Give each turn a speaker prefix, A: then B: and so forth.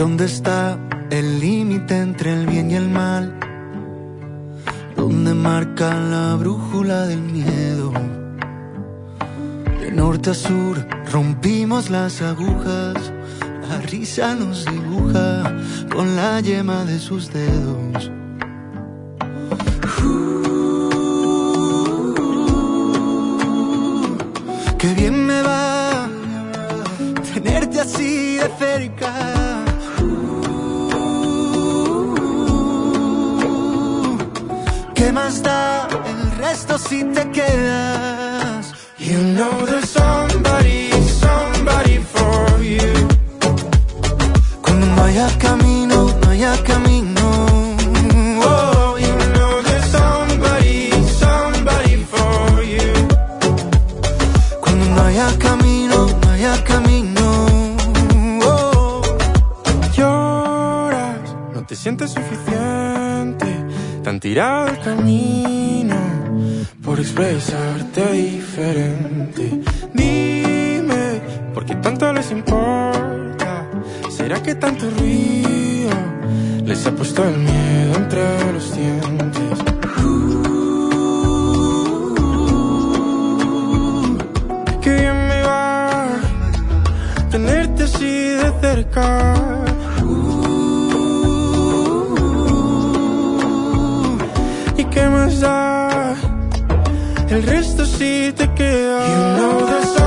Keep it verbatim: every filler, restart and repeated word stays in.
A: ¿Dónde está el límite entre el bien y el mal? ¿Dónde marca la brújula del miedo? De norte a sur rompimos las agujas. La risa nos dibuja con la yema de sus dedos. Uh, qué bien me va tenerte así de cerca. ¿Qué más da el resto si te quedas? You know there's somebody, somebody for you. Cuando no haya camino, no haya camino. Oh, you know there's somebody, somebody for you. Cuando no haya camino, no haya camino. Oh.
B: Lloras, no te sientes suficiente. Tan tirado el camino por expresarte diferente. Dime, ¿por qué tanto les importa? ¿Será que tanto ruido les ha puesto el miedo entre los dientes? Uh, qué bien me va tenerte así de cerca. ¿Qué más da? El resto sí te queda. You know there's